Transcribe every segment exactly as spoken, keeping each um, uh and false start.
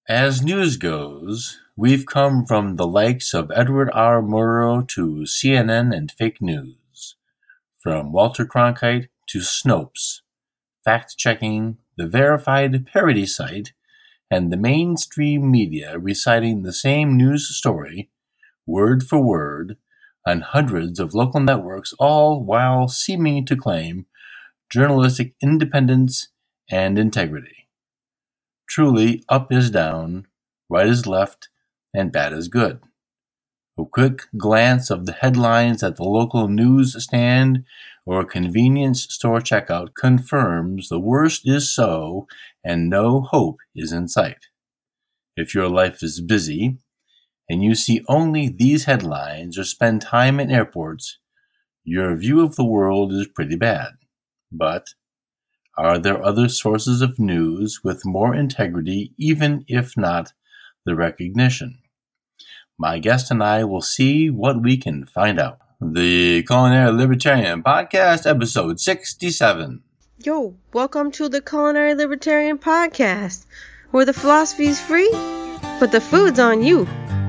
As news goes, we've come from the likes of Edward R. Murrow to C N N and fake news, from Walter Cronkite to Snopes, fact-checking, the verified parody site, and the mainstream media reciting the same news story, word for word, on hundreds of local networks, all while seeming to claim journalistic independence and integrity. Truly, up is down, right is left, and bad is good. A quick glance of the headlines at the local newsstand or convenience store checkout confirms the worst is so and no hope is in sight. If your life is busy and you see only these headlines or spend time in airports, your view of the world is pretty bad. But are there other sources of news with more integrity, even if not the recognition? My guest and I will see what we can find out. The Culinary Libertarian Podcast, episode sixty-seven. Yo, welcome to the Culinary Libertarian Podcast, where the philosophy is free, but the food's on you.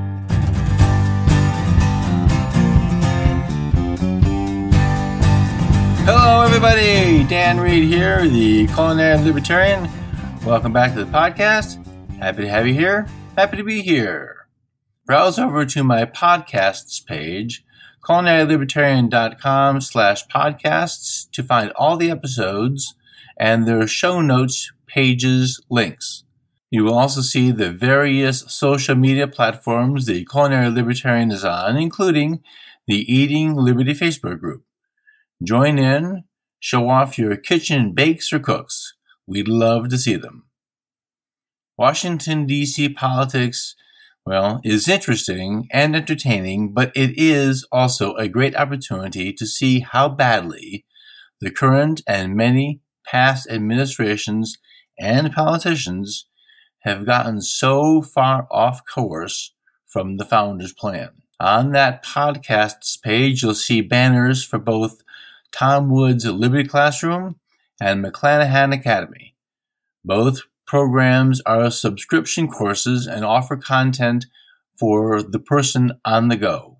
Hello, everybody. Dan Reed here, the Culinary Libertarian. Welcome back to the podcast. Happy to have you here. Happy to be here. Browse over to my podcasts page, culinarylibertarian.com slash podcasts, to find all the episodes and their show notes, pages, links. You will also see the various social media platforms the Culinary Libertarian is on, including the Eating Liberty Facebook group. Join in, show off your kitchen bakes or cooks. We'd love to see them. Washington, D C politics, well, is interesting and entertaining, but it is also a great opportunity to see how badly the current and many past administrations and politicians have gotten so far off course from the founders' plan. On that podcast's page, you'll see banners for both Tom Woods Liberty Classroom and McClanahan Academy. Both programs are subscription courses and offer content for the person on the go.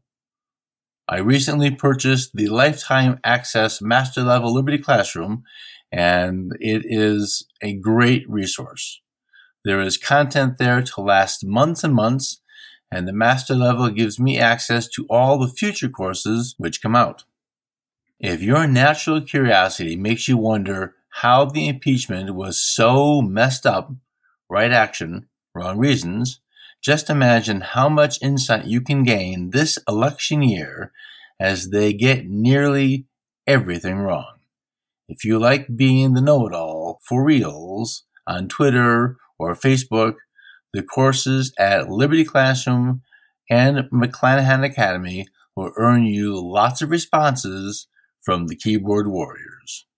I recently purchased the Lifetime Access Master Level Liberty Classroom, and it is a great resource. There is content there to last months and months, and the Master Level gives me access to all the future courses which come out. If your natural curiosity makes you wonder how the impeachment was so messed up, right action, wrong reasons, just imagine how much insight you can gain this election year as they get nearly everything wrong. If you like being the know-it-all for reals on Twitter or Facebook, the courses at Liberty Classroom and McClanahan Academy will earn you lots of responses from the keyboard warriors.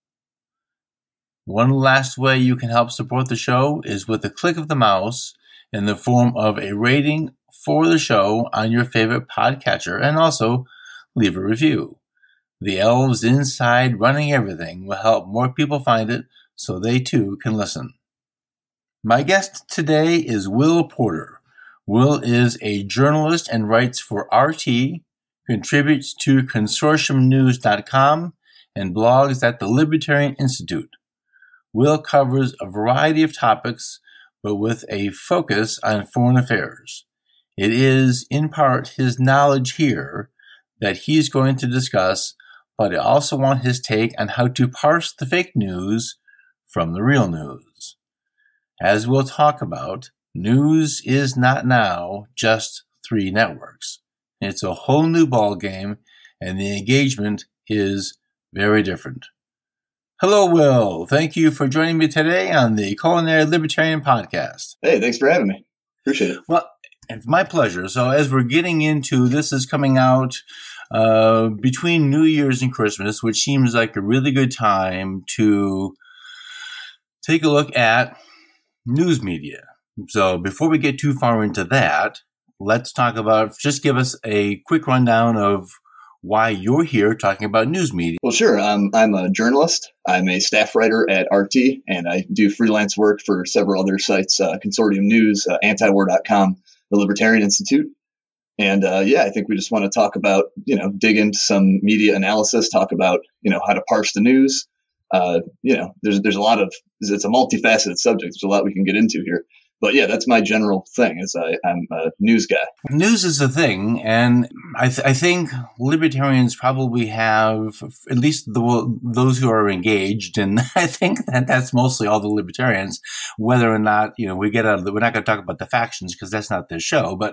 One last way you can help support the show is with a click of the mouse in the form of a rating for the show on your favorite podcatcher, and also leave a review. The elves inside running everything will help more people find it so they too can listen. My guest today is Will Porter. Will is a journalist and writes for R T, contributes to consortium news dot com, and blogs at the Libertarian Institute. Will covers a variety of topics, but with a focus on foreign affairs. It is, in part, his knowledge here that he's going to discuss, but I also want his take on how to parse the fake news from the real news. As we'll talk about, news is not now just three networks. It's a whole new ballgame, and the engagement is very different. Hello, Will. Thank you for joining me today on the Culinary Libertarian Podcast. Hey, thanks for having me. Appreciate it. Well, it's my pleasure. So as we're getting into, this is coming out uh, between New Year's and Christmas, which seems like a really good time to take a look at news media. So before we get too far into that, let's talk about, just give us a quick rundown of why you're here talking about news media. Well, sure. Um, I'm a journalist. I'm a staff writer at R T, and I do freelance work for several other sites, uh, Consortium News, uh, antiwar dot com, the Libertarian Institute. And uh, yeah, I think we just want to talk about, you know, dig into some media analysis, talk about, you know, how to parse the news. Uh, you know, there's there's a lot of, it's a multifaceted subject. There's a lot we can get into here. But yeah, that's my general thing, is I, I'm a news guy. News is the thing, and I, th- I think libertarians probably have, at least the, those who are engaged, and I think that that's mostly all the libertarians, whether or not, you know, we get out of the, we're not going to talk about the factions because that's not this show, but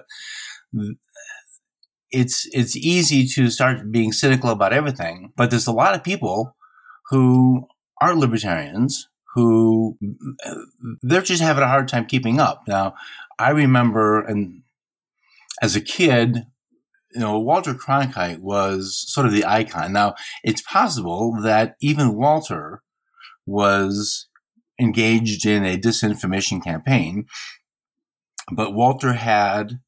it's it's easy to start being cynical about everything. But there's a lot of people who aren't libertarians, who they're just having a hard time keeping up. Now, I remember, and as a kid, you know, Walter Cronkite was sort of the icon. Now, it's possible that even Walter was engaged in a disinformation campaign, but Walter had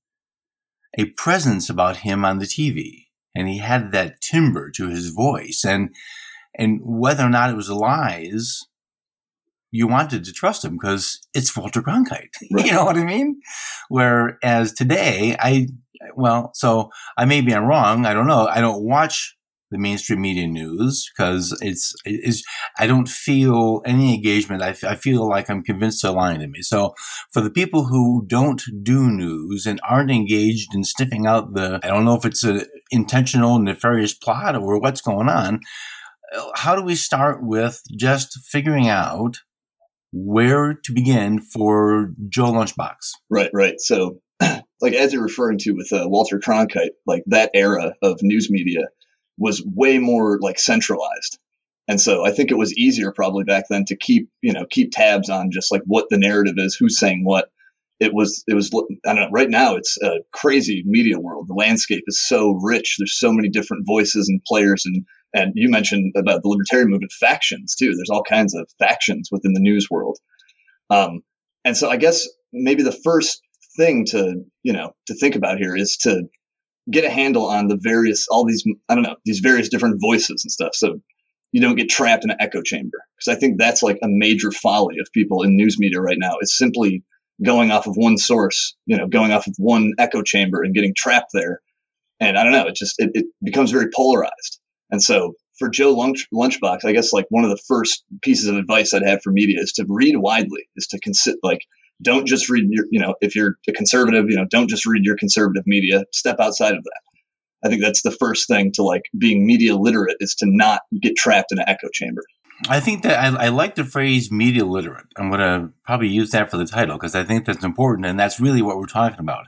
a presence about him on the T V, and he had that timbre to his voice, and and whether or not it was lies, you wanted to trust him because it's Walter Cronkite. Right. You know what I mean? Whereas today, I, well, so I maybe I'm wrong. I don't know. I don't watch the mainstream media news because it's, it's, I don't feel any engagement. I, I feel like I'm convinced they're lying to me. So for the people who don't do news and aren't engaged in sniffing out the, I don't know if it's an intentional nefarious plot or what's going on. How do we start with just figuring out where to begin for Joe Lunchbox? Right, right. So, like, as you're referring to with uh, Walter Cronkite, like that era of news media was way more like centralized. And so I think it was easier probably back then to keep, you know, keep tabs on just like what the narrative is, who's saying what. It was, it was, I don't know, right now it's a crazy media world. The landscape is so rich. There's so many different voices and players. And, and you mentioned about the libertarian movement factions too. There's all kinds of factions within the news world. Um, and so I guess maybe the first thing to, you know, to think about here is to get a handle on the various, all these, I don't know, these various different voices and stuff. So you don't get trapped in an echo chamber. Because I think that's like a major folly of people in news media right now, is simply going off of one source, you know, going off of one echo chamber and getting trapped there. And I don't know, it just, it, it becomes very polarized. And so for Joe Lunch, Lunchbox, I guess like one of the first pieces of advice I'd have for media is to read widely, is to consider, like, don't just read your, you know, if you're a conservative, you know, don't just read your conservative media, step outside of that. I think that's the first thing to like being media literate, is to not get trapped in an echo chamber. I think that I, I like the phrase media literate. I'm going to probably use that for the title because I think that's important, and that's really what we're talking about.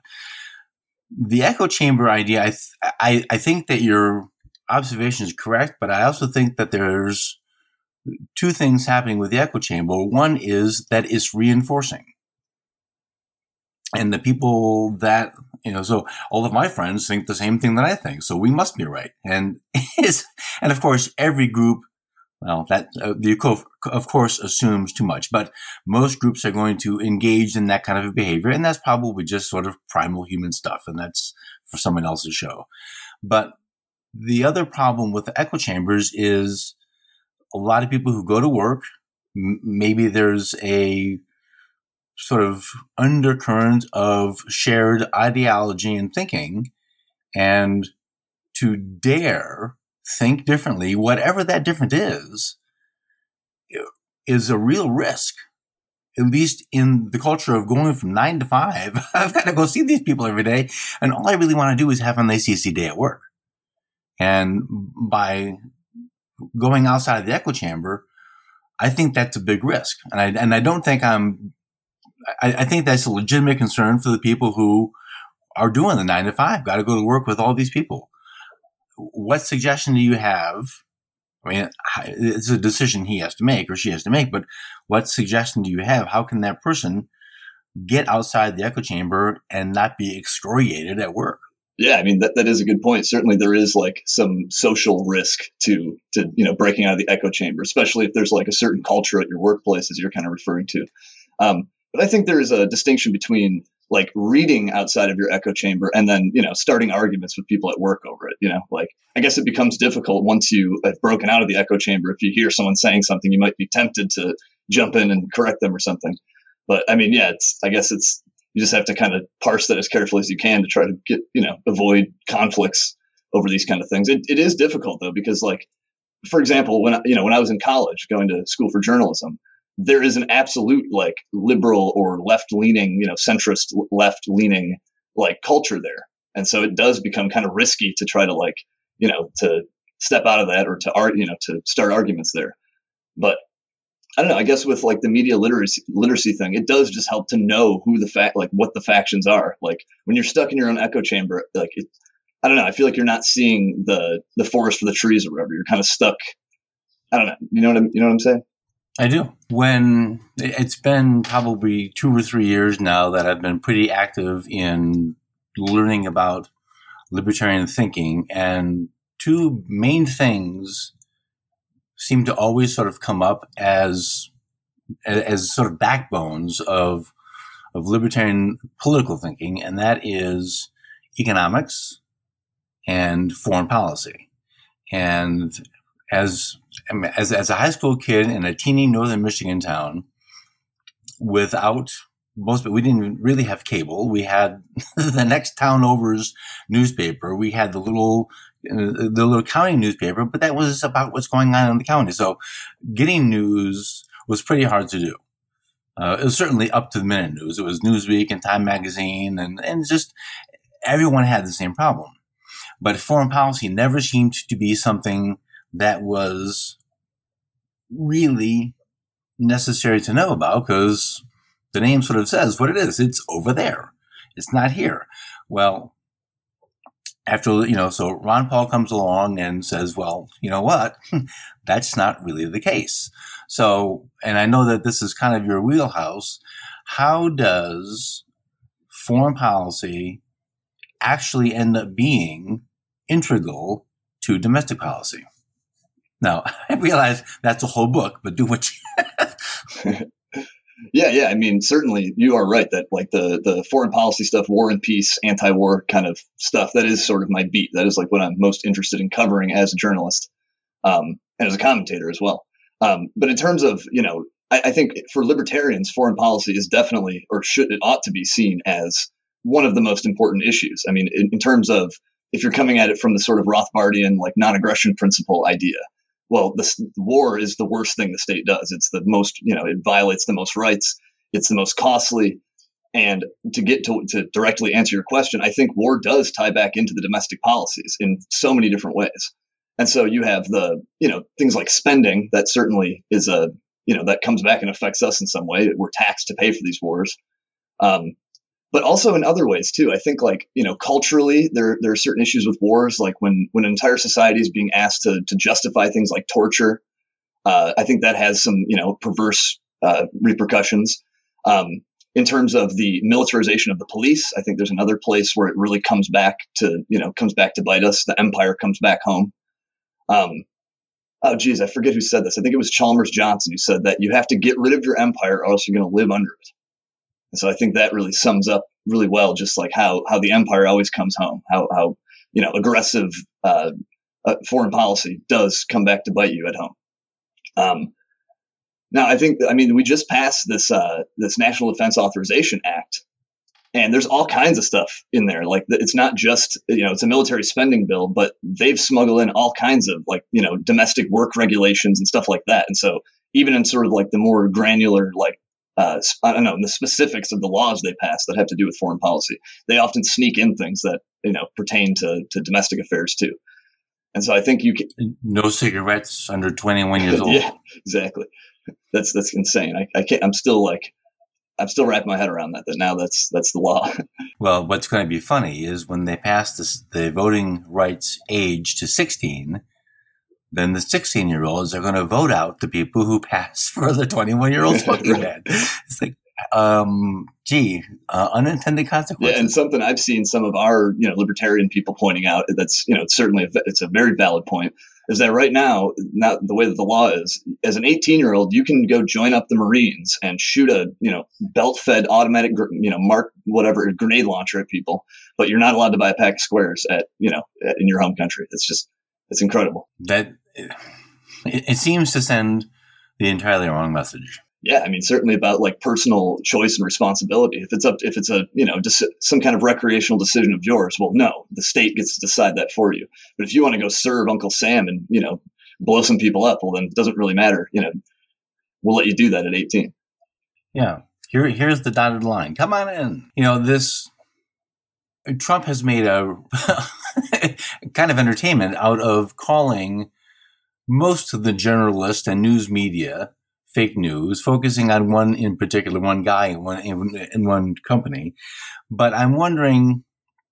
The echo chamber idea, I, th- I, I think that your observation is correct, but I also think that there's two things happening with the echo chamber. One is that it's reinforcing. And the people that, you know, so all of my friends think the same thing that I think, so we must be right. And it's, and of course, every group, well, that uh, the of course assumes too much, but most groups are going to engage in that kind of behavior, and that's probably just sort of primal human stuff, and that's for someone else's show. But the other problem with the echo chambers is a lot of people who go to work, m- maybe there's a sort of undercurrent of shared ideology and thinking, and to dare think differently, whatever that different is, is a real risk, at least in the culture of going from nine to five. I've got to go see these people every day, and all I really want to do is have an A C C day at work. And by going outside of the echo chamber, I think that's a big risk. And I, and I don't think I'm, I, I think that's a legitimate concern for the people who are doing the nine to five, got to go to work with all these people. What suggestion do you have? I mean, it's a decision he has to make or she has to make, but what suggestion do you have? How can that person get outside the echo chamber and not be excoriated at work? Yeah, I mean, that, that is a good point. Certainly there is like some social risk to, to, you know, breaking out of the echo chamber, especially if there's like a certain culture at your workplace, as you're kind of referring to. Um, but I think there is a distinction between like reading outside of your echo chamber and then, you know, starting arguments with people at work over it. You know, like, I guess it becomes difficult once you have broken out of the echo chamber. If you hear someone saying something, you might be tempted to jump in and correct them or something. But I mean, yeah, it's, I guess it's, you just have to kind of parse that as carefully as you can to try to get, you know, avoid conflicts over these kind of things. It, it is difficult though, because like, for example, when I, you know, when I was in college going to school for journalism, there is an absolute like liberal or left leaning, you know, centrist left leaning like culture there. And so it does become kind of risky to try to like, you know, to step out of that or to art, you know, to start arguments there. But I don't know, I guess with like the media literacy literacy thing, it does just help to know who the fact, like what the factions are. Like when you're stuck in your own echo chamber, like it, I don't know, I feel like you're not seeing the the forest for the trees or whatever. You're kind of stuck. I don't know. You know what I'm, you know what I'm saying? I do. When it's been probably two or three years now that I've been pretty active in learning about libertarian thinking, and two main things seem to always sort of come up as as sort of backbones of of libertarian political thinking, and that is economics and foreign policy. And as as as a high school kid in a teeny northern Michigan town, without most, we didn't really have cable. We had the next town over's newspaper. We had the little the little county newspaper, but that was about what's going on in the county. So getting news was pretty hard to do. Uh, it was certainly up to the minute news. It was Newsweek and Time Magazine, and, and just everyone had the same problem. But foreign policy never seemed to be something that was really necessary to know about, because the name sort of says what it is. It's over there. It's not here. Well, after, you know, so Ron Paul comes along and says, well, you know what? That's not really the case. So, and I know that this is kind of your wheelhouse. How does foreign policy actually end up being integral to domestic policy? Now, I realize that's a whole book, but do what you Yeah, yeah. I mean, certainly you are right that like the, the foreign policy stuff, war and peace, anti-war kind of stuff, that is sort of my beat. That is like what I'm most interested in covering as a journalist, um, and as a commentator as well. Um, but in terms of, you know, I, I think for libertarians, foreign policy is definitely, or should, it ought to be seen as one of the most important issues. I mean, in, in terms of if you're coming at it from the sort of Rothbardian, like non-aggression principle idea, well, the, the war is the worst thing the state does. It's the most, you know, it violates the most rights. It's the most costly. And to get to, to directly answer your question, I think war does tie back into the domestic policies in so many different ways. And so you have the, you know, things like spending that certainly is a, you know, that comes back and affects us in some way. We're taxed to pay for these wars. Um, But also in other ways too. I think like, you know, culturally there, there are certain issues with wars, like when, when an entire society is being asked to, to justify things like torture. Uh, I think that has some, you know, perverse uh, repercussions. Um, in terms of the militarization of the police, I think there's another place where it really comes back to, you know, comes back to bite us. The empire comes back home. Um, oh, geez, I forget who said this. I think it was Chalmers Johnson who said that you have to get rid of your empire or else you're going to live under it. And so I think that really sums up really well, just like how, how the empire always comes home, how, how, you know, aggressive uh, uh, foreign policy does come back to bite you at home. Um, now, I think, I mean, we just passed this, uh, this National Defense Authorization Act, and there's all kinds of stuff in there. Like it's not just, you know, it's a military spending bill, but they've smuggled in all kinds of like, you know, domestic work regulations and stuff like that. And so even in sort of like the more granular, like, Uh, I don't know, the specifics of the laws they pass that have to do with foreign policy, they often sneak in things that, you know, pertain to, to domestic affairs too. And so I think you can. No cigarettes under twenty-one years old. Yeah, exactly. That's, that's insane. I, I can't, I'm still like, I'm still wrapping my head around that, that now that's, that's the law. Well, what's going to be funny is when they pass this, the voting rights age to sixteen, then the sixteen-year-olds are going to vote out the people who pass for the twenty-one-year-old smoking ban. It's like, um, gee, uh, unintended consequences. Yeah, and something I've seen some of our, you know, libertarian people pointing out that's, you know, it's certainly a, it's a very valid point, is that right now, now the way that the law is, as an eighteen year old, you can go join up the Marines and shoot a, you know, belt fed automatic, you know, mark, whatever, grenade launcher at people, but you're not allowed to buy a pack of squares at, you know, in your home country. It's just, it's incredible. That it, it seems to send the entirely wrong message. Yeah, I mean, certainly about like personal choice and responsibility. If it's up, if it's a, you know, just some kind of recreational decision of yours, well, no, the state gets to decide that for you. But if you want to go serve Uncle Sam and, you know, blow some people up, well, then it doesn't really matter. You know, we'll let you do that at eighteen. Yeah. Here, here's the dotted line. Come on in. You know, this Trump has made a kind of entertainment out of calling most of the journalists and news media fake news, focusing on one in particular, one guy in one, in one company. But I'm wondering,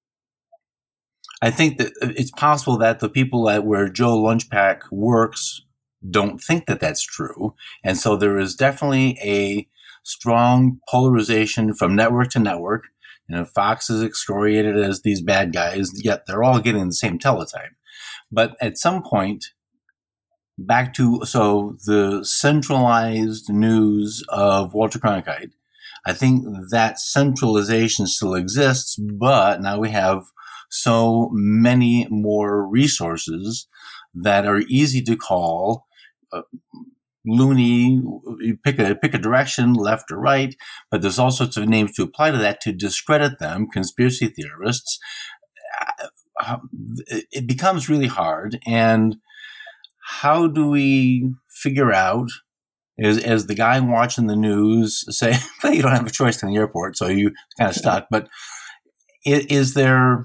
I think that it's possible that the people that where Joe Lunchpack works don't think that that's true. And so there is definitely a strong polarization from network to network. You know, Fox is excoriated as these bad guys, yet they're all getting the same teletype. But at some point, back to, so the centralized news of Walter Cronkite, I think that centralization still exists, but now we have so many more resources that are easy to call uh, loony. You pick a, pick a direction, left or right, but there's all sorts of names to apply to that to discredit them, conspiracy theorists. Uh, it becomes really hard. And how do we figure out, as, as the guy watching the news say, well, you don't have a choice in the airport, so you kind of stuck. But is, is there,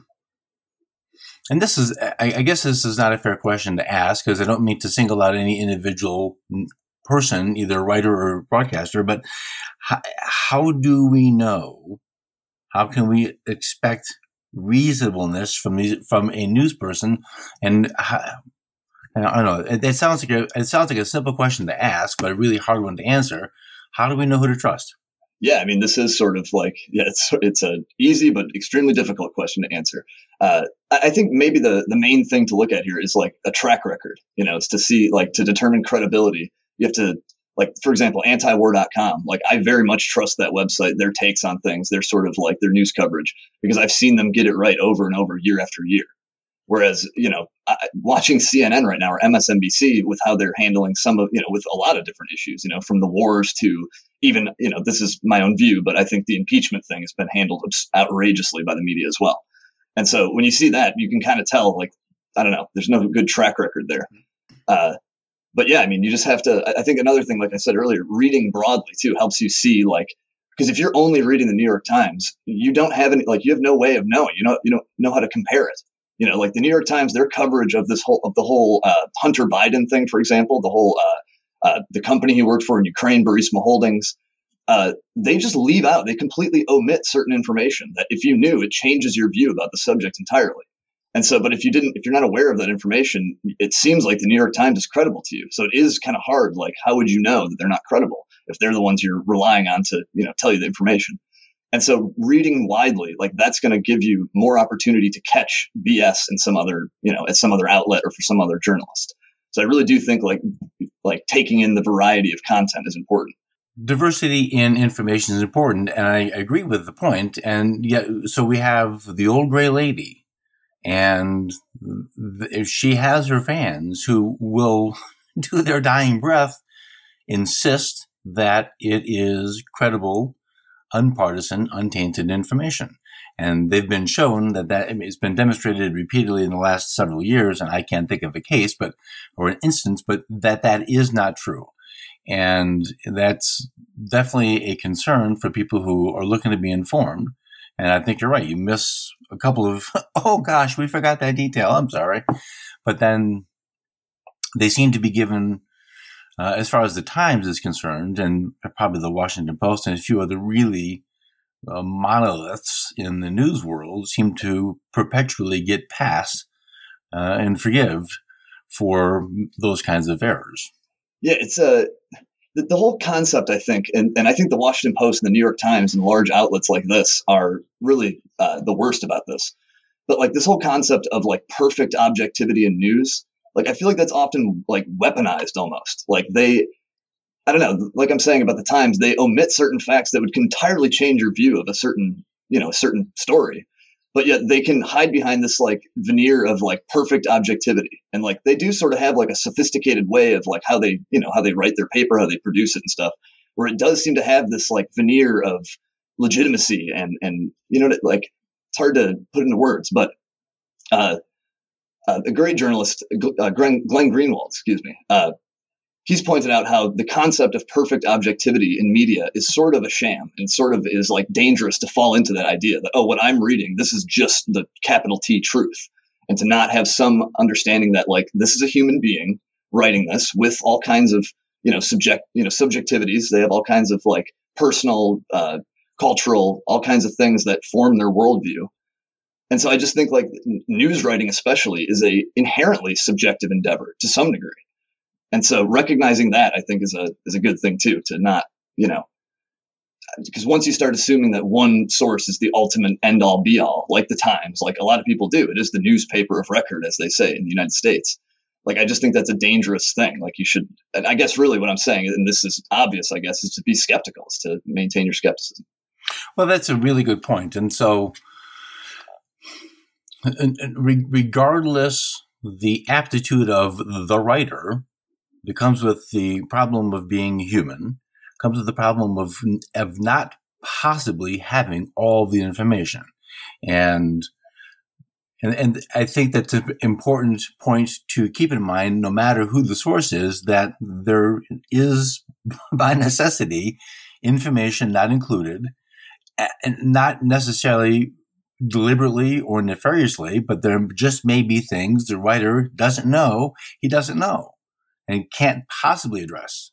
and this is, I, I guess this is not a fair question to ask because I don't mean to single out any individual person, either writer or broadcaster, but how, how do we know, how can we expect reasonableness from these, from a news person? And how, I don't know. It, it sounds like a, it sounds like a simple question to ask, but a really hard one to answer. How do we know who to trust? Yeah, I mean, this is sort of like, yeah, it's it's a easy but extremely difficult question to answer. Uh, I think maybe the the main thing to look at here is like a track record. You know, it's to see, like, to determine credibility. You have to, like, for example, anti war dot com. Like, I very much trust that website, their takes on things, their sort of like their news coverage, because I've seen them get it right over and over, year after year. Whereas, you know, I, watching C N N right now or M S N B C with how they're handling some of, you know, with a lot of different issues, you know, from the wars to even, you know, this is my own view, but I think the impeachment thing has been handled outrageously by the media as well. And so when you see that, you can kind of tell, like, I don't know, there's no good track record there. Uh, but yeah, I mean, you just have to, I think another thing, like I said earlier, reading broadly too helps you see, like, because if you're only reading the New York Times, you don't have any, like, you have no way of knowing, you know, you don't know how to compare it. You know, like the New York Times, their coverage of this whole of the whole uh, Hunter Biden thing, for example, the whole uh, uh, the company he worked for in Ukraine, Burisma Holdings, uh, they just leave out. They completely omit certain information that, if you knew, it changes your view about the subject entirely. And so, but if you didn't, if you're not aware of that information, it seems like the New York Times is credible to you. So it is kind of hard. Like, how would you know that they're not credible if they're the ones you're relying on to, you know, tell you the information? And so reading widely, like, that's going to give you more opportunity to catch B S in some other, you know, at some other outlet or for some other journalist. So I really do think like, like taking in the variety of content is important. Diversity in information is important. And I agree with the point. And yet, so we have the old gray lady, and th- she has her fans who will, to their dying breath, insist that it is credible, unpartisan, untainted information. And they've been shown that that it's been demonstrated repeatedly in the last several years, and I can't think of a case, but or an instance, but that that is not true. And that's definitely a concern for people who are looking to be informed. And I think you're right. You miss a couple of, oh gosh, we forgot that detail. I'm sorry. But then they seem to be given, Uh, as far as the Times is concerned, and probably the Washington Post and a few other really uh, monoliths in the news world, seem to perpetually get past uh, and forgive for those kinds of errors. Yeah, it's a the, the whole concept, I think, and, and I think the Washington Post and the New York Times and large outlets like this are really uh, the worst about this. But like this whole concept of like perfect objectivity in news, like, I feel like that's often like weaponized almost. Like they, I don't know, like I'm saying about the Times, they omit certain facts that would entirely change your view of a certain, you know, certain story. But yet they can hide behind this like veneer of like perfect objectivity. And like they do sort of have like a sophisticated way of like how they, you know, how they write their paper, how they produce it and stuff, where it does seem to have this like veneer of legitimacy and, and, you know, like it's hard to put into words, but uh, uh, a great journalist, uh, Glenn, Glenn Greenwald, excuse me, uh, he's pointed out how the concept of perfect objectivity in media is sort of a sham and sort of is like dangerous to fall into that idea that, oh, what I'm reading, this is just the capital T truth. And to not have some understanding that like, this is a human being writing this with all kinds of, you know, subject, you know, subjectivities. They have all kinds of like personal, uh, cultural, all kinds of things that form their worldview. And so I just think like news writing especially is a inherently subjective endeavor to some degree. And so recognizing that, I think, is a is a good thing, too, to not, you know, because once you start assuming that one source is the ultimate end all be all, like the Times, like a lot of people do, it is the newspaper of record, as they say in the United States. Like, I just think that's a dangerous thing. Like you should, and I guess really what I'm saying, and this is obvious, I guess, is to be skeptical, is to maintain your skepticism. Well, that's a really good point. And so regardless the aptitude of the writer, it comes with the problem of being human, comes with the problem of of not possibly having all the information. And and and I think that's an important point to keep in mind, no matter who the source is, that there is, by necessity, information not included, and not necessarily deliberately or nefariously, but there just may be things the writer doesn't know, he doesn't know. And can't possibly address.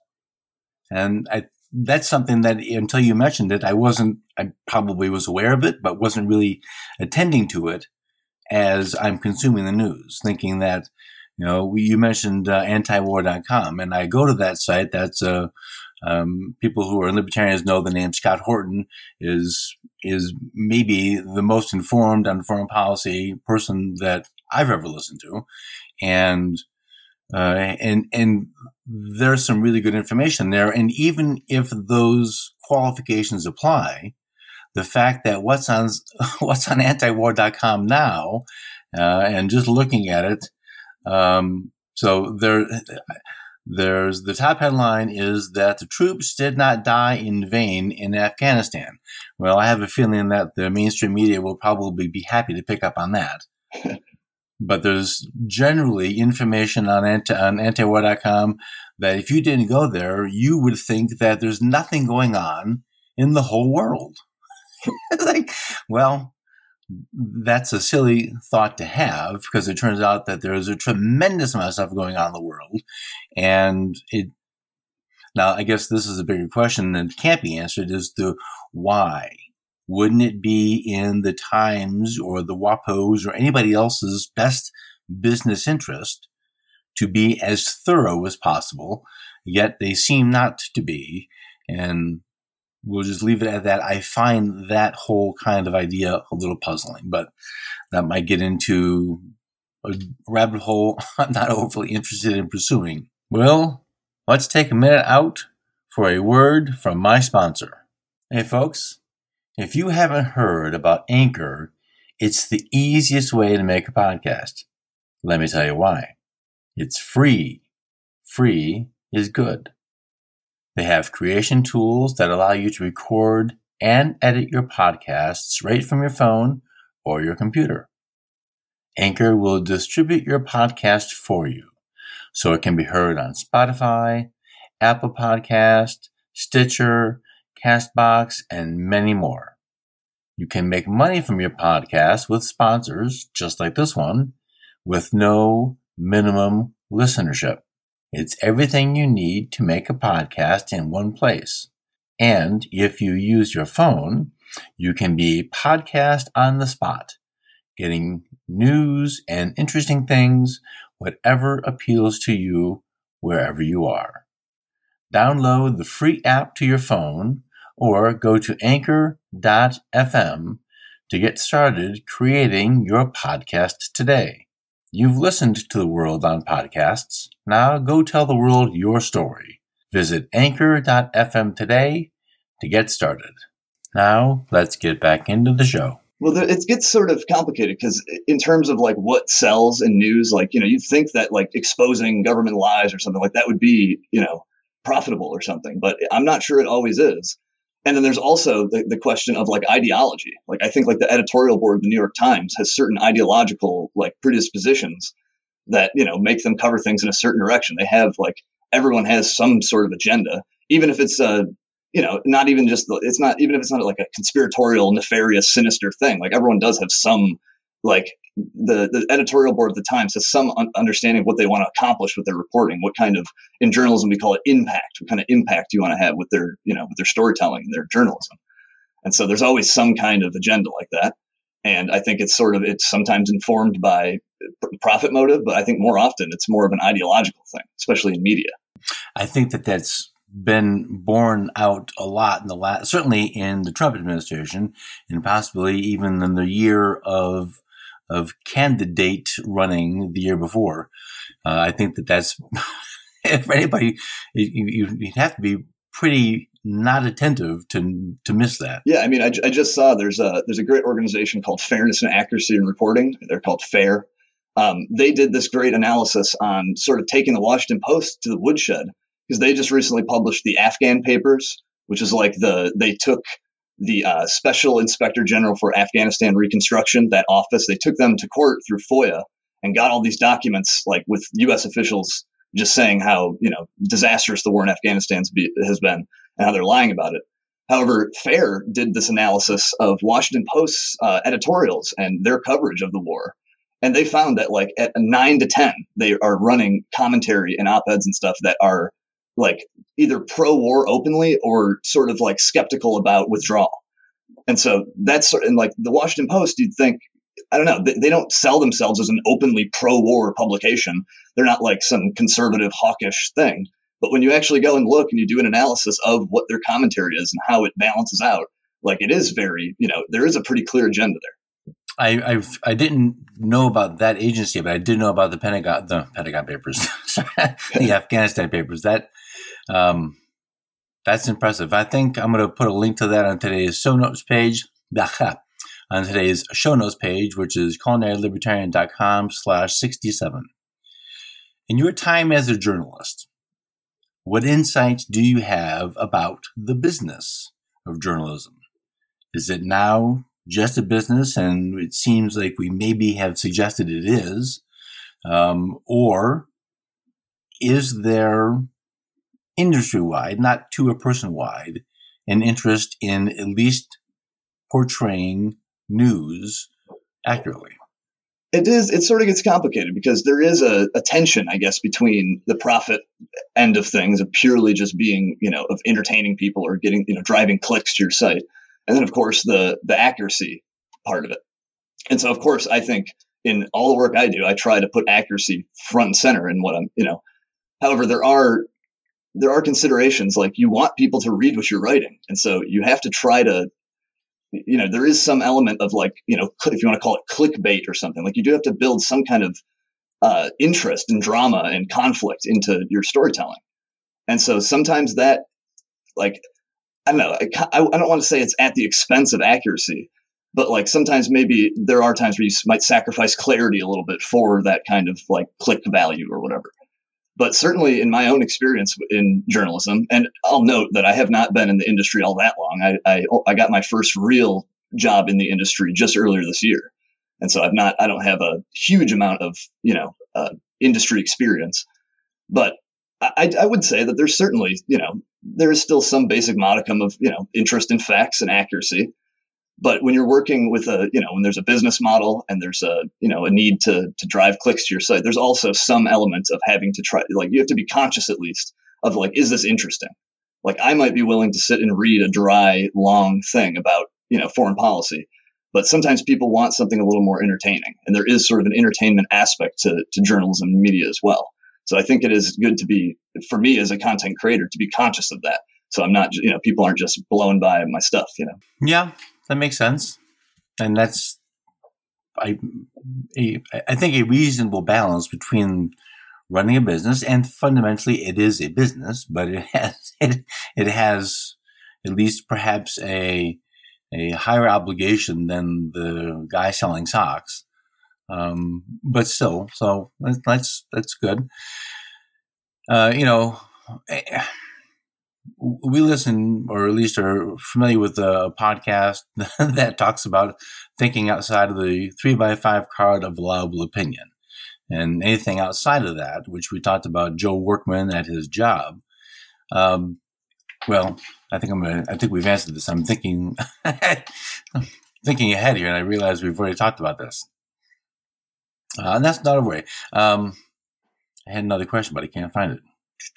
And I, that's something that until you mentioned it, I wasn't, I probably was aware of it, but wasn't really attending to it as I'm consuming the news, thinking that, you know, we, you mentioned uh, anti war dot com, and I go to that site. That's uh, um, people who are libertarians know the name Scott Horton is, is maybe the most informed on foreign policy person that I've ever listened to. And Uh, and, and there's some really good information there. And even if those qualifications apply, the fact that what's on, what's on anti war dot com now, uh, and just looking at it, um, so there, there's the top headline is that the troops did not die in vain in Afghanistan. Well, I have a feeling that the mainstream media will probably be happy to pick up on that. But there's generally information on, anti, on anti war dot com that if you didn't go there, you would think that there's nothing going on in the whole world. It's like, well, that's a silly thought to have, because it turns out that there's a tremendous amount of stuff going on in the world. And it, now I guess this is a bigger question that can't be answered, is the why. Wouldn't it be in the Times or the WAPO's or anybody else's best business interest to be as thorough as possible? Yet they seem not to be. And we'll just leave it at that. I find that whole kind of idea a little puzzling, but that might get into a rabbit hole I'm not overly interested in pursuing. Well, let's take a minute out for a word from my sponsor. Hey, folks. If you haven't heard about Anchor, it's the easiest way to make a podcast. Let me tell you why. It's free. Free is good. They have creation tools that allow you to record and edit your podcasts right from your phone or your computer. Anchor will distribute your podcast for you, so it can be heard on Spotify, Apple Podcast, Stitcher, CastBox, and many more. You can make money from your podcast with sponsors, just like this one, with no minimum listenership. It's everything you need to make a podcast in one place. And if you use your phone, you can be podcast on the spot, getting news and interesting things, whatever appeals to you, wherever you are. Download the free app to your phone or go to anchor dot f m to get started creating your podcast today. You've listened to The World on Podcasts. Now go tell the world your story. Visit anchor dot f m today to get started. Now, let's get back into the show. Well, it gets sort of complicated because in terms of like what sells in news, like, you know, you'd think that like exposing government lies or something like that would be, you know, profitable or something, but I'm not sure it always is. And then there's also the, the question of like ideology. Like, I think like the editorial board of the New York Times has certain ideological like predispositions that, you know, make them cover things in a certain direction. They have like, everyone has some sort of agenda, even if it's a, you know, not even just, the, it's not, even if it's not like a conspiratorial, nefarious, sinister thing, like everyone does have some, like the, the editorial board of the Times has some un- understanding of what they want to accomplish with their reporting, what kind of, in journalism, we call it impact, what kind of impact you want to have with their, you know, with their storytelling and their journalism. And so there's always some kind of agenda like that. And I think it's sort of, it's sometimes informed by profit motive, but I think more often it's more of an ideological thing, especially in media. I think that that's been borne out a lot in the last, certainly in the Trump administration, and possibly even in the year of of candidate running the year before. Uh, I think that that's, if anybody, you, you'd have to be pretty not attentive to to miss that. Yeah, I mean, I, I just saw there's a there's a great organization called Fairness and Accuracy in Reporting. They're called FAIR. Um, they did this great analysis on sort of taking the Washington Post to the woodshed, because they just recently published the Afghan Papers, which is like the, they took the uh, Special Inspector General for Afghanistan Reconstruction, that office, they took them to court through FOIA and got all these documents, like with U S officials just saying how, you know, disastrous the war in Afghanistan has been and how they're lying about it. However, FAIR did this analysis of Washington Post's uh, editorials and their coverage of the war. And they found that like at nine to ten, they are running commentary and op-eds and stuff that are like either pro-war openly or sort of like skeptical about withdrawal. And so that's sort of, and like the Washington Post, you'd think, I don't know, they, they don't sell themselves as an openly pro-war publication. They're not like some conservative hawkish thing. But when you actually go and look and you do an analysis of what their commentary is and how it balances out, like it is very, you know, there is a pretty clear agenda there. I I've, I didn't know about that agency, but I did know about the Pentagon, the Pentagon Papers, the Afghanistan Papers. That um, that's impressive. I think I'm going to put a link to that on today's show notes page. On today's show notes page, which is culinary libertarian dot com slash sixty-seven. In your time as a journalist, what insights do you have about the business of journalism? Is it now just a business, and it seems like we maybe have suggested it is, um, or is there industry-wide, not to a person-wide, an interest in at least portraying news accurately? It is. It sort of gets complicated because there is a, a tension, I guess, between the profit end of things, of purely just being, you know, of entertaining people or getting, you know, driving clicks to your site. And then, of course, the the accuracy part of it. And so, of course, I think in all the work I do, I try to put accuracy front and center in what I'm, you know. However, there are there are considerations, like you want people to read what you're writing. And so you have to try to, you know, there is some element of like, you know, if you want to call it clickbait or something, like you do have to build some kind of uh, interest and drama and conflict into your storytelling. And so sometimes that, like, I don't know, I, I don't want to say it's at the expense of accuracy, but like sometimes maybe there are times where you might sacrifice clarity a little bit for that kind of like click value or whatever. But certainly in my own experience in journalism, and I'll note that I have not been in the industry all that long. I, I, I got my first real job in the industry just earlier this year. And so I've not, I don't have a huge amount of, you know, uh, industry experience, but I, I would say that there's certainly, you know, there is still some basic modicum of, you know, interest in facts and accuracy. But when you're working with a, you know, when there's a business model and there's a, you know, a need to to drive clicks to your site, there's also some element of having to try, like you have to be conscious at least of like, is this interesting? Like I might be willing to sit and read a dry, long thing about, you know, foreign policy, but sometimes people want something a little more entertaining. And there is sort of an entertainment aspect to, to journalism and media as well. So I think it is good to be, for me as a content creator, to be conscious of that. So I'm not, you know, people aren't just blown by my stuff, you know? Yeah, that makes sense. And that's I, a, I think a reasonable balance between running a business, and fundamentally it is a business, but it has it, it has at least perhaps a a higher obligation than the guy selling socks. Um, but still, so that's that's good. Uh, you know, we listen, or at least are familiar with a podcast that talks about thinking outside of the three by five card of allowable opinion. And anything outside of that, which we talked about Joe Workman at his job. Um, well, I think I'm gonna, I think we've answered this. I'm thinking, thinking ahead here, and I realize we've already talked about this. Uh, and that's not a way. Um, I had another question, but I can't find it.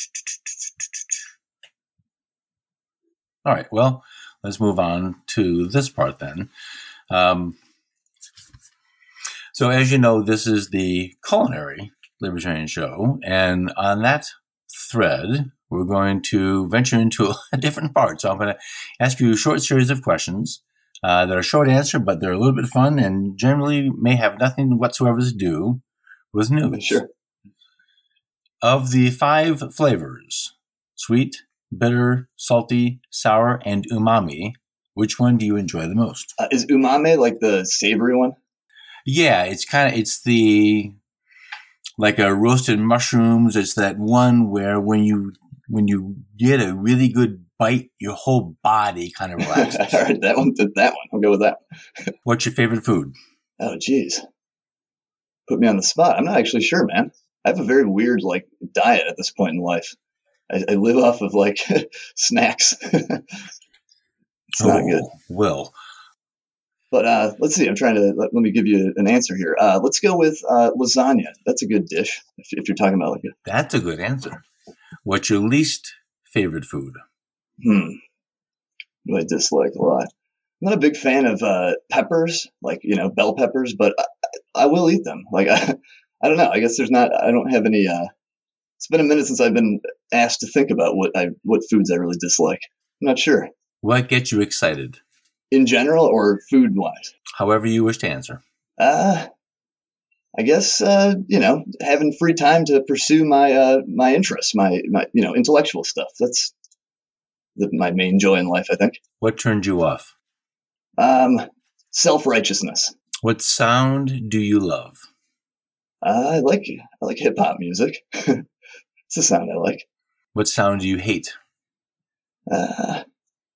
All right. Well, let's move on to this part then. Um, so as you know, this is the Culinary Libertarian Show. And on that thread, we're going to venture into a different part. So I'm going to ask you a short series of questions uh, that are short answer, but they're a little bit fun and generally may have nothing whatsoever to do with news. Sure. Of the five flavors, sweet, bitter, salty, sour, and umami, which one do you enjoy the most? Uh, is umami like the savory one? Yeah, it's kind of, it's the, like a roasted mushrooms. It's that one where when you, when you get a really good bite, your whole body kind of relaxes. All right, that one, that one. I'll go with that. What's your favorite food? Oh, geez. Put me on the spot. I'm not actually sure, man. I have a very weird, like, diet at this point in life. I, I live off of, like, snacks. It's oh, not good. Well. But uh, let's see. I'm trying to, let, let me give you an answer here. Uh, let's go with uh, lasagna. That's a good dish, if, if you're talking about, like, a, that's a good answer. What's your least favorite food? Hmm. What I dislike a lot. I'm not a big fan of uh, peppers, like, you know, bell peppers, but I, I will eat them. Like, I, I don't know. I guess there's not, I don't have any, uh, it's been a minute since I've been asked to think about what I, what foods I really dislike. I'm not sure. What gets you excited? In general or food wise? However you wish to answer. Uh, I guess, uh, you know, having free time to pursue my, uh, my interests, my, my, you know, intellectual stuff. That's the, my main joy in life, I think. What turned you off? Um, self-righteousness. What sound do you love? Uh, I like I like hip hop music. It's a sound I like. What sound do you hate? Uh, I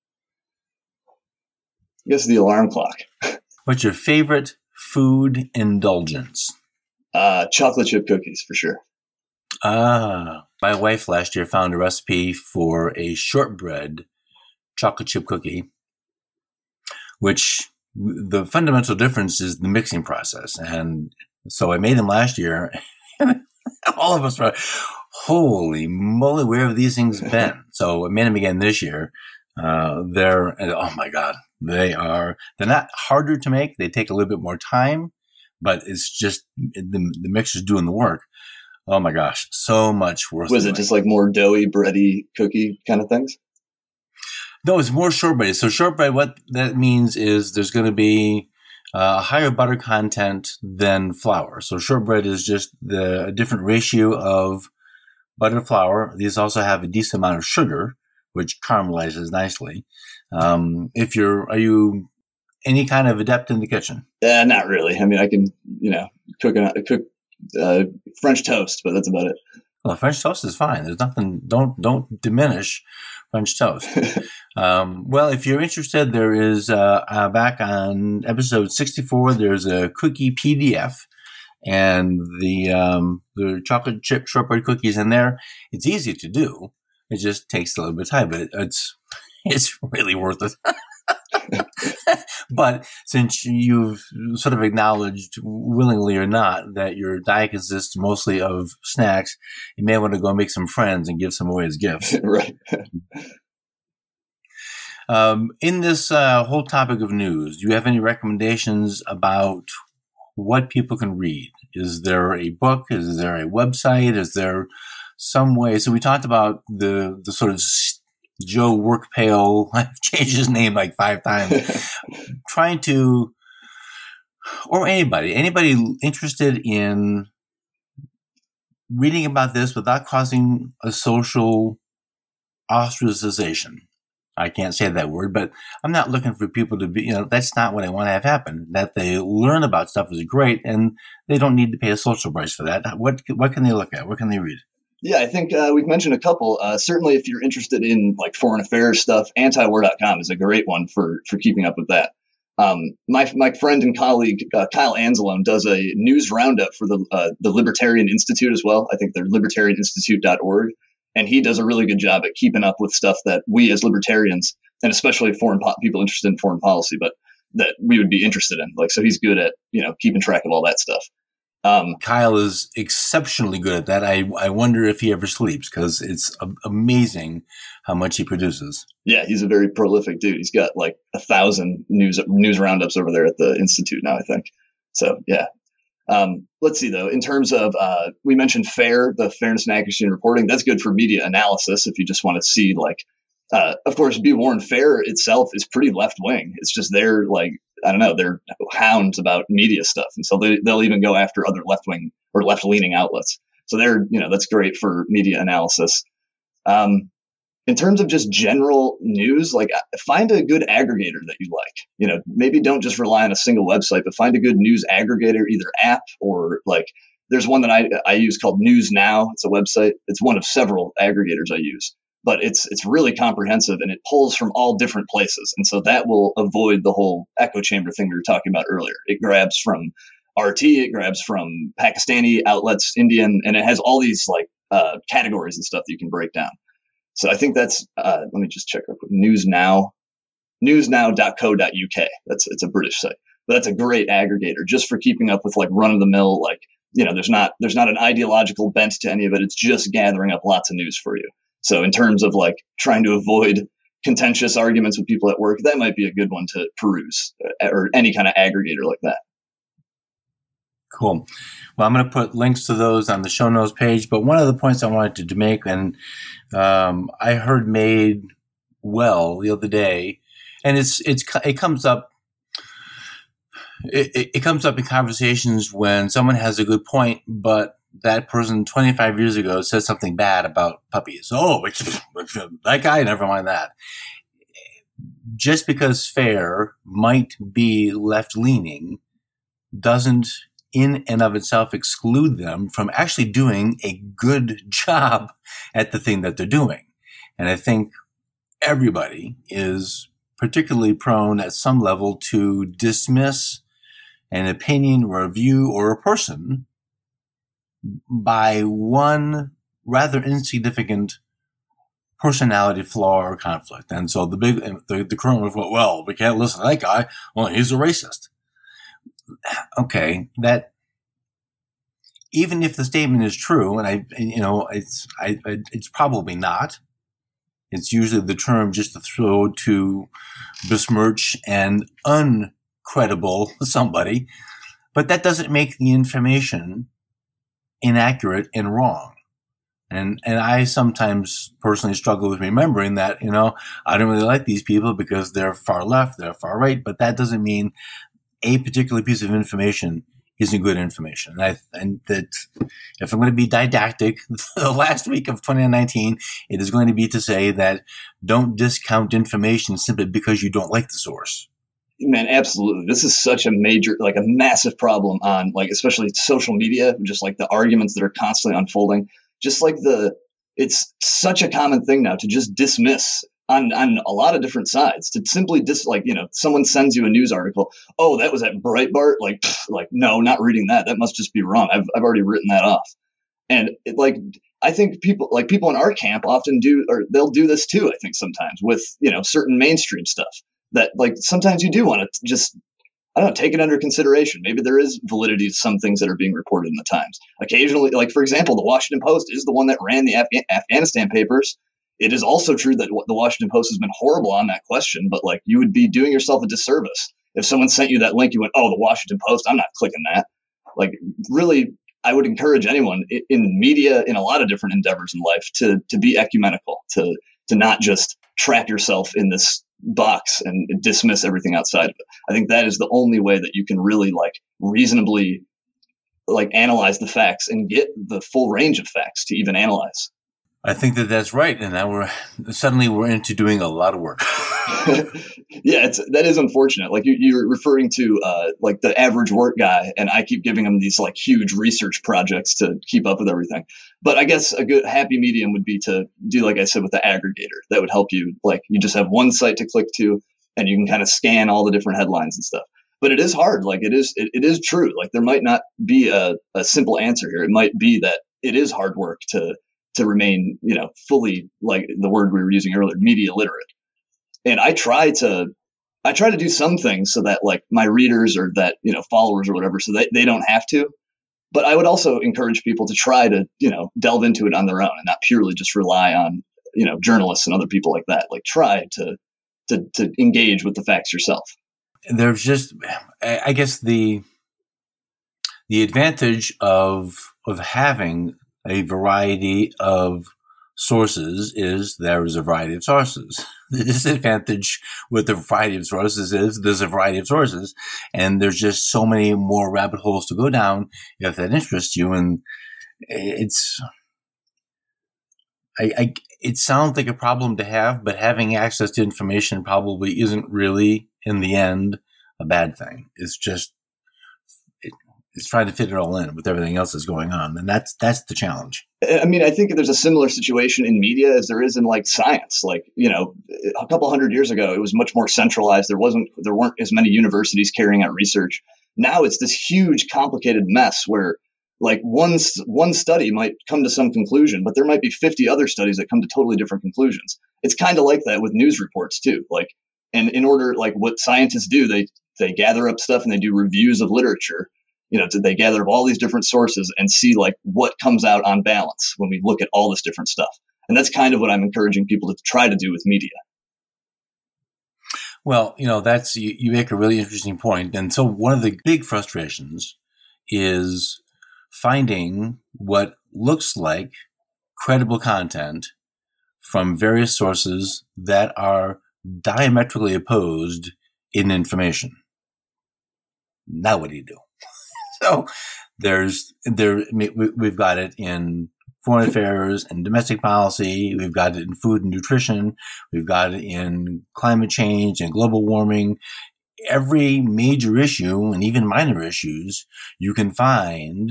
guess the alarm clock. What's your favorite food indulgence? Uh, chocolate chip cookies for sure. Ah, my wife last year found a recipe for a shortbread chocolate chip cookie, which the fundamental difference is the mixing process. And so I made them last year. All of us were, holy moly, where have these things been? So I made them again this year. Uh, they're, oh my God, they are, they're not harder to make. They take a little bit more time, but it's just the, the mixer's doing the work. Oh my gosh, so much worth it. Was it just like more doughy, bready cookie kind of things? No, it's more shortbread. So shortbread, what that means is there's going to be a higher butter content than flour. So shortbread is just the a different ratio of butter flour. These also have a decent amount of sugar, which caramelizes nicely. Um, if you're, are you any kind of adept in the kitchen? Uh, not really. I mean, I can, you know, cook an, cook uh, French toast, but that's about it. Well, French toast is fine. There's nothing. Don't don't diminish French toast. um, well, if you're interested, there is uh, uh, back on episode sixty-four. There's a cookie P D F, and the um, the chocolate chip shortbread cookies in there. It's easy to do. It just takes a little bit of time, but it's it's really worth it. But since you've sort of acknowledged, willingly or not, that your diet consists mostly of snacks, you may want to go make some friends and give some away as gifts. Right. um, in this uh, whole topic of news, do you have any recommendations about what people can read? Is there a book? Is there a website? Is there some way? So we talked about the the sort of Joe Workpail, I've changed his name like five times, trying to or anybody, anybody interested in reading about this without causing a social ostracization. I can't say that word, but I'm not looking for people to be, you know, that's not what I want to have happen. That they learn about stuff is great, and they don't need to pay a social price for that. What what can they look at? What can they read? Yeah, I think uh, we've mentioned a couple. Uh, certainly, if you're interested in like foreign affairs stuff, antiwar dot com is a great one for for keeping up with that. Um, my my friend and colleague uh, Kyle Anzalone does a news roundup for the uh, the Libertarian Institute as well. I think they're libertarian institute dot org, and he does a really good job at keeping up with stuff that we as libertarians, and especially foreign po- people interested in foreign policy, but that we would be interested in. Like, so he's good at, you know, keeping track of all that stuff. Um, Kyle is exceptionally good at that. I, I wonder if he ever sleeps, because it's a- amazing how much he produces. Yeah, he's a very prolific dude. He's got like a thousand news news roundups over there at the Institute now, I think. So, yeah. Um, let's see, though, in terms of, uh, we mentioned FAIR, the Fairness and Accuracy in Reporting. That's good for media analysis if you just want to see, like, uh, of course, Be Warned, FAIR itself is pretty left wing. It's just they're like, I don't know, they're hounds about media stuff. And so they, they'll even go after other left wing or left leaning outlets. So they're, you know, that's great for media analysis. Um, in terms of just general news, like find a good aggregator that you like. You know, maybe don't just rely on a single website, but find a good news aggregator, either app or like there's one that I, I use called News Now. It's a website. It's one of several aggregators I use. But it's it's really comprehensive, and it pulls from all different places. And so that will avoid the whole echo chamber thing we were talking about earlier. It grabs from R T, it grabs from Pakistani outlets, Indian, and it has all these like uh, categories and stuff that you can break down. So I think that's, uh, let me just check real quick. News Now, news now dot co dot U K. That's, it's a British site, but that's a great aggregator just for keeping up with like run of the mill. Like, you know, there's not, there's not an ideological bent to any of it. It's just gathering up lots of news for you. So in terms of like trying to avoid contentious arguments with people at work, that might be a good one to peruse, or any kind of aggregator like that. Cool. Well, I'm going to put links to those on the show notes page. But one of the points I wanted to make, and um, I heard made well the other day, and it's it's it comes up. It, it comes up in conversations when someone has a good point, but that person twenty-five years ago said something bad about puppies. Oh, that guy, never mind that. Just because FAIR might be left-leaning doesn't in and of itself exclude them from actually doing a good job at the thing that they're doing. And I think everybody is particularly prone at some level to dismiss an opinion or a view or a person by one rather insignificant personality flaw or conflict. And so the big, the, the current was, well, we can't listen to that guy. Well, he's a racist. Okay, that even if the statement is true, and I, you know, it's, I, it's probably not. It's usually the term just to throw to besmirch and uncredible somebody, but that doesn't make the information inaccurate and wrong. And and I sometimes personally struggle with remembering that, you know, I don't really like these people because they're far left, they're far right, but that doesn't mean a particular piece of information isn't good information. And, I, and that if I'm going to be didactic, the last week of twenty nineteen, it is going to be to say that don't discount information simply because you don't like the source. Man, absolutely. This is such a major, like a massive problem on like, especially social media, just like the arguments that are constantly unfolding. Just like the, it's such a common thing now to just dismiss on, on a lot of different sides, to simply dis like, you know, someone sends you a news article. Oh, that was at Breitbart. Like, pff, like, no, not reading that. That must just be wrong. I've, I've already written that off. And it, like, I think people like people in our camp often do, or they'll do this too. I think sometimes with, you know, certain mainstream stuff that like, sometimes you do want to just, I don't know, take it under consideration. Maybe there is validity to some things that are being reported in the Times. Occasionally, like, for example, the Washington Post is the one that ran the Afga- Afghanistan papers. It is also true that the Washington Post has been horrible on that question, but like, you would be doing yourself a disservice if someone sent you that link. You went, oh, the Washington Post, I'm not clicking that. Like, really, I would encourage anyone in media, in a lot of different endeavors in life, to to be ecumenical, to to not just trap yourself in this box and dismiss everything outside of it. I think that is the only way that you can really like reasonably like analyze the facts and get the full range of facts to even analyze. I think that that's right. And now we're suddenly we're into doing a lot of work. Yeah, it's, that is unfortunate. Like you, you're referring to uh, like the average work guy, and I keep giving him these like huge research projects to keep up with everything. But I guess a good happy medium would be to do, like I said, with the aggregator. That would help you. Like you just have one site to click to, and you can kind of scan all the different headlines and stuff. But it is hard. Like it is, it, it is true. Like there might not be a, a simple answer here. It might be that it is hard work to to remain, you know, fully, like the word we were using earlier, media literate. And I try to, I try to do some things so that like my readers or that, you know, followers or whatever, so that they don't have to. But I would also encourage people to try to, you know, delve into it on their own and not purely just rely on, you know, journalists and other people like that. Like try to, to, to engage with the facts yourself. There's just, I guess the, the advantage of, of having a variety of sources is there is a variety of sources. The disadvantage with the variety of sources is there's a variety of sources, and there's just so many more rabbit holes to go down if that interests you. And it's, I, I, it sounds like a problem to have, but having access to information probably isn't really, in the end, a bad thing. It's just, it, it's trying to fit it all in with everything else that's going on. And that's, that's the challenge. I mean, I think there's a similar situation in media as there is in like science. Like, you know, a couple hundred years ago, it was much more centralized. There wasn't, there weren't as many universities carrying out research. Now it's this huge, complicated mess where like one, one study might come to some conclusion, but there might be fifty other studies that come to totally different conclusions. It's kind of like that with news reports too. Like, and in order, like what scientists do, they, they gather up stuff and they do reviews of literature. You know, they gather up all these different sources and see like what comes out on balance when we look at all this different stuff. And that's kind of what I'm encouraging people to try to do with media. Well, you know, that's, you, you make a really interesting point. And so one of the big frustrations is finding what looks like credible content from various sources that are diametrically opposed in information. Now what do you do? So there's there we've got it in foreign affairs and domestic policy. We've got it in food and nutrition. We've got it in climate change and global warming. Every major issue and even minor issues, you can find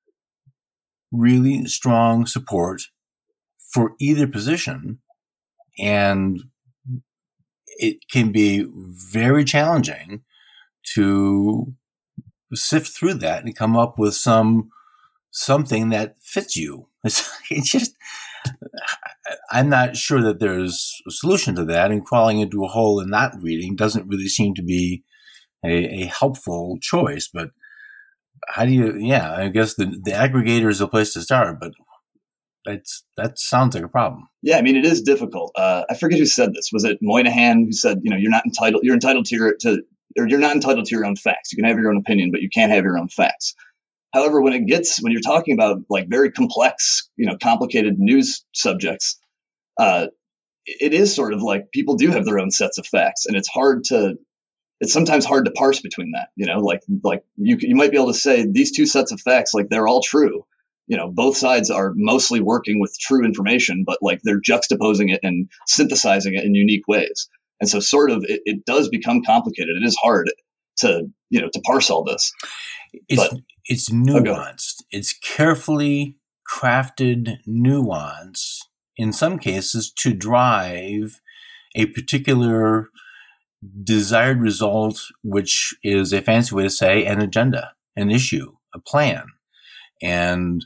really strong support for either position. And it can be very challenging to sift through that and come up with some something that fits you. It's, it's just, I'm not sure that there's a solution to that, and crawling into a hole and not reading doesn't really seem to be a, a helpful choice. But how do you, yeah, I guess the, the aggregator is a place to start, but that's, that sounds like a problem. Yeah, I mean, it is difficult. Uh, I forget who said this. Was it Moynihan who said, you know, you're not entitled, you're entitled to your, to, or you're not entitled to your own facts. You can have your own opinion, but you can't have your own facts. However, when it gets, when you're talking about like very complex, you know, complicated news subjects, uh, it is sort of like people do have their own sets of facts, and it's hard to, it's sometimes hard to parse between that, you know, like, like you, you might be able to say these two sets of facts, like they're all true. You know, both sides are mostly working with true information, but like they're juxtaposing it and synthesizing it in unique ways. And so sort of it, it does become complicated. It is hard to, you know, to parse all this. It's, but, it's nuanced. It's carefully crafted nuance, in some cases, to drive a particular desired result, which is a fancy way to say an agenda, an issue, a plan. And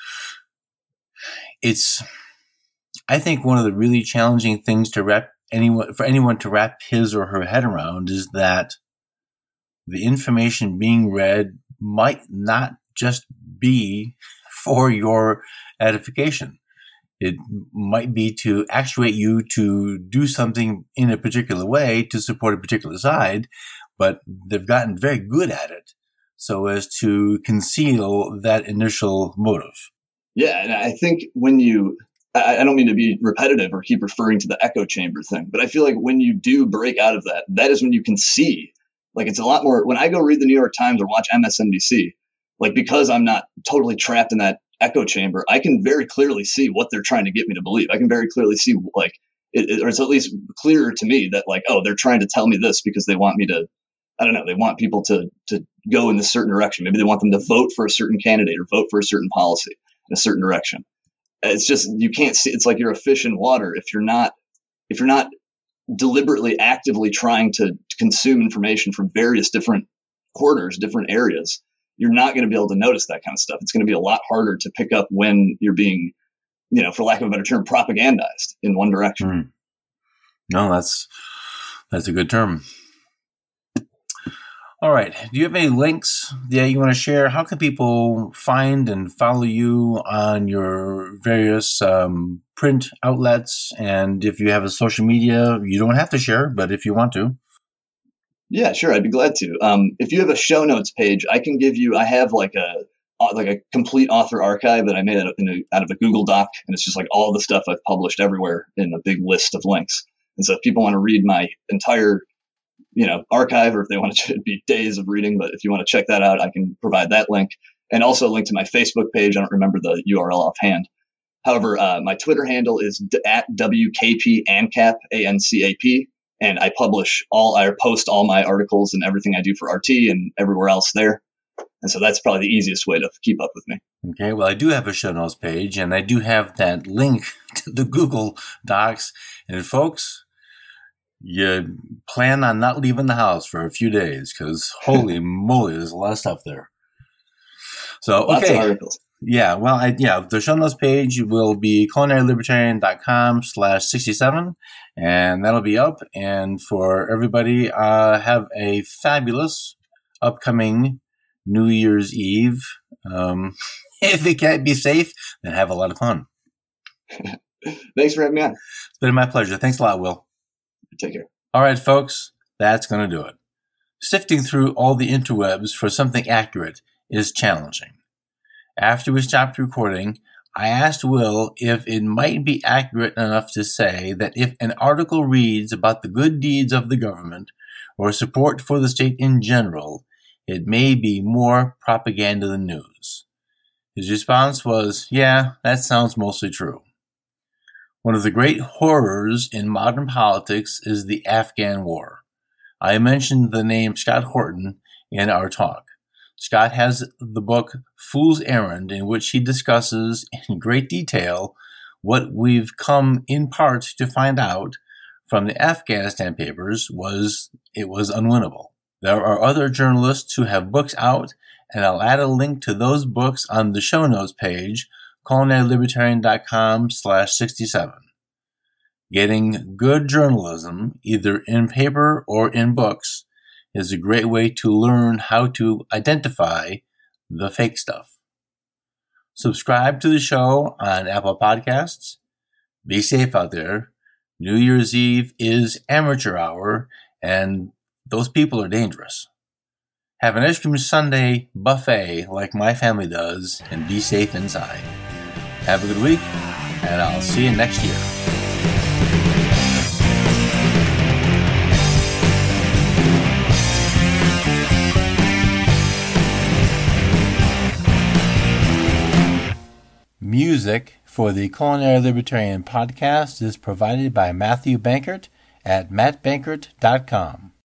it's, I think one of the really challenging things to wrap anyone, for anyone to wrap his or her head around is that the information being read might not just be for your edification. It might be to actuate you to do something in a particular way to support a particular side, but they've gotten very good at it so as to conceal that initial motive. Yeah, and I think when you I, I don't mean to be repetitive or keep referring to the echo chamber thing, but I feel like when you do break out of that, that is when you can see, like, it's a lot more, when I go read the New York Times or watch M S N B C, like, because I'm not totally trapped in that echo chamber, I can very clearly see what they're trying to get me to believe. I can very clearly see, like, it, it, or it's at least clearer to me that, like, oh, they're trying to tell me this because they want me to, I don't know, they want people to to go in this certain direction. Maybe they want them to vote for a certain candidate or vote for a certain policy in a certain direction. It's just, you can't see, it's like you're a fish in water if you're not, if you're not deliberately, actively trying to consume information from various different quarters, different areas. You're not going to be able to notice that kind of stuff. It's going to be a lot harder to pick up when you're being, you know, for lack of a better term, propagandized in one direction. Mm. No, that's, that's a good term. All right. Do you have any links that you want to share? How can people find and follow you on your various um, print outlets? And if you have a social media, you don't have to share, but if you want to. Yeah, sure. I'd be glad to. Um, if you have a show notes page, I can give you, I have like a, like a complete author archive that I made out of, in a, out of a Google Doc. And it's just like all the stuff I've published everywhere in a big list of links. And so if people want to read my entire, you know, archive, or if they want to be days of reading, but if you want to check that out, I can provide that link, and also a link to my Facebook page. I don't remember the U R L offhand. However, uh, my Twitter handle is d- at W K P ANCAP, A N C A P. And I publish all, I post all my articles and everything I do for R T and everywhere else there. And so that's probably the easiest way to keep up with me. Okay. Well, I do have a show notes page, and I do have that link to the Google Docs. And folks, you plan on not leaving the house for a few days, because holy moly, there's a lot of stuff there. So, okay. Lots of articles. Yeah, well, I, yeah, the show notes page will be culinary-libertarian.com slash 67, and that'll be up. And for everybody, uh, have a fabulous upcoming New Year's Eve. Um, if it can't be safe, then have a lot of fun. Thanks for having me on. It's been my pleasure. Thanks a lot, Will. Take care. All right, folks, that's going to do it. Sifting through all the interwebs for something accurate is challenging. After we stopped recording, I asked Will if it might be accurate enough to say that if an article reads about the good deeds of the government or support for the state in general, it may be more propaganda than news. His response was, yeah, that sounds mostly true. One of the great horrors in modern politics is the Afghan War. I mentioned the name Scott Horton in our talk. Scott has the book Fool's Errand, in which he discusses in great detail what we've come in part to find out from the Afghanistan papers was it was unwinnable. There are other journalists who have books out, and I'll add a link to those books on the show notes page, culinary-libertarian.com slash 67. Getting good journalism, either in paper or in books, is a great way to learn how to identify the fake stuff. Subscribe to the show on Apple Podcasts. Be safe out there. New Year's Eve is amateur hour, and those people are dangerous. Have an ice cream sundae buffet like my family does, and be safe inside. Have a good week, and I'll see you next year. Music for the Culinary Libertarian podcast is provided by Matthew Bankert at matt bankert dot com.